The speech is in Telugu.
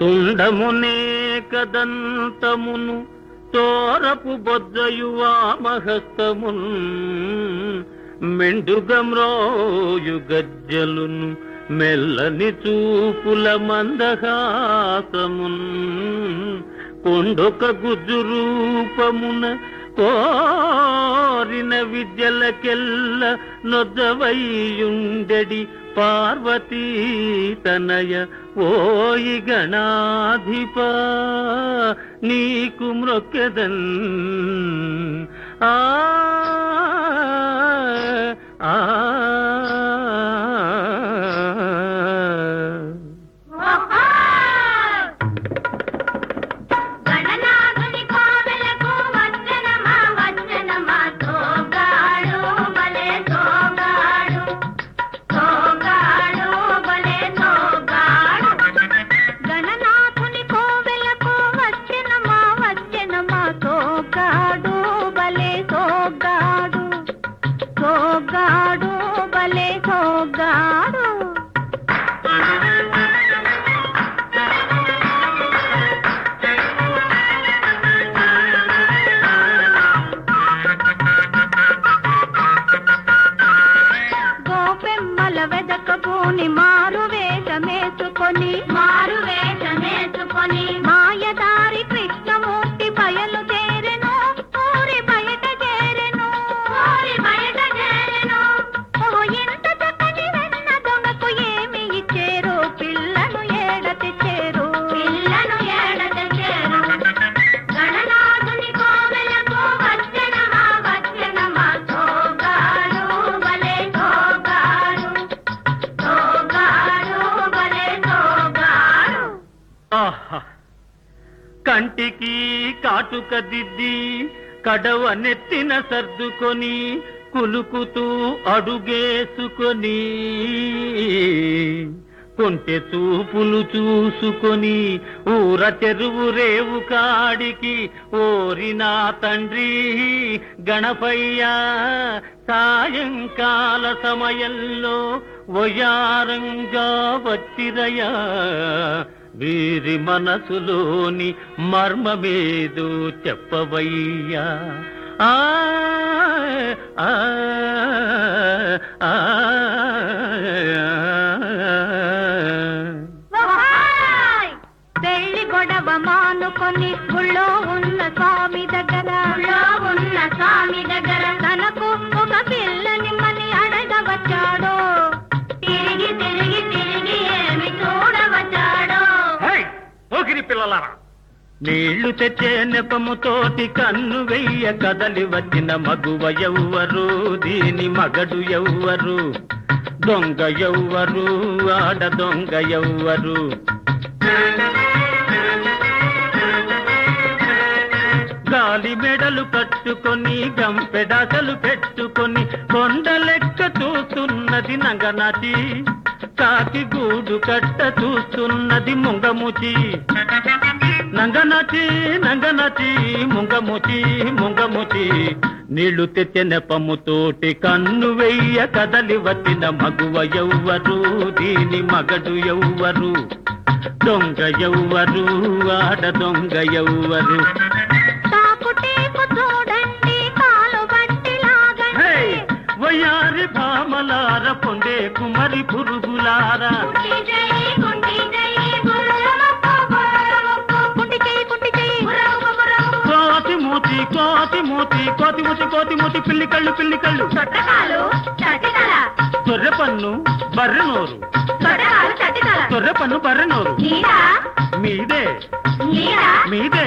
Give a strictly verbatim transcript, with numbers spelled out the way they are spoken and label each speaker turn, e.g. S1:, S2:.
S1: తుండమునే కదంతమును తోరపు బొజ్జయు వామహస్తమున్ మెండుగమ్రోయు గజ్జలును మెల్లని చూపుల మందహాసమున్ కొండొక గుజ్జు రూపమున కోరిన విద్యలకెల్ల నొద్దవైయుండెడి పార్వతీ తనయ ఓయి గణాధిప నీకు మ్రొక్కెదన్ ఆ ఆ
S2: వెదకబోని మారు వేషమేసుకొని మారు వేషమేసుకొని మాయదారి కృష్ణమూర్తి బయలు చేరెను ఊరి బయట చేరెను ఊరి బయట చేరెను ఓ ఎంత చక్కని వెన్న దొంగకు ఏమి ఇచ్చేరు పిల్లను ఏడ తెచ్చేరు పిల్లను ఏడ తెచ్చేరు గణనాథుని కోవెలకు వచ్చెనమా వచ్చెనమా సోగాడు బలే సోగాడు
S1: కంటికి కాటుక దిద్ది కడవ నెత్తిన సర్దుకొని కులుకుతూ అడుగేసుకొని కొంటె చూపులు చూసుకొని ఊర చెరువు రేవు కాడికి ఓరినా తండ్రి గణపయ్య సాయంకాల సమయంలో వయారంగా వచ్చిరయా వీరి మనసులోని మర్మమేదో చెప్పవయ్యా ఆ ఆ ఆ
S2: పెళ్లి గొడవ మానుకొని గుళ్ళో ఉన్న స్వామి దగ్గర గుళ్ళో ఉన్న స్వామి దగ్గర తనకు ఒక పిల్లని మని అడగవచ్చాడో తిరిగి తిరిగి తిరిగి ఏమి చూడవచ్చాడో
S1: పోకిరి పిల్లలారా నీళ్లు తెచ్చే నెపముతోటి కన్ను వెయ్య కదలి వచ్చిన మగువ ఎవ్వరు దీని మగడు ఎవ్వరు దొంగ ఎవ్వరు ఆడ దొంగ ఎవ్వరు గాలి మెడలు కట్టుకొని గంపెడాసలు పెట్టుకొని కొండ లెక్క చూస్తున్నది నంగనాటి కాకి గూడు కట్ట చూస్తున్నది ముంగముచి నంగనాచి నంగనాచి ముంగముచి ముంగముచి నీళ్లు తెచ్చే నెపముతోటి కన్ను వెయ్య కదలి వచ్చిన మగువ ఎవ్వరు దీని మగడు ఎవ్వరు దొంగ ఎవ్వరు ఆడ దొంగ ఎవ్వరు వయారి భామలార పొందే కుమరి పురుగులారా కోతి మూతి కోతి మూతి కోతి మూతి కోతి మూతి పిల్లి కళ్ళు పిల్లి కళ్ళు తొర్రె పన్ను బర్రె నోరు తొర్రె పన్ను బర్రె నోరు మీదే మీదే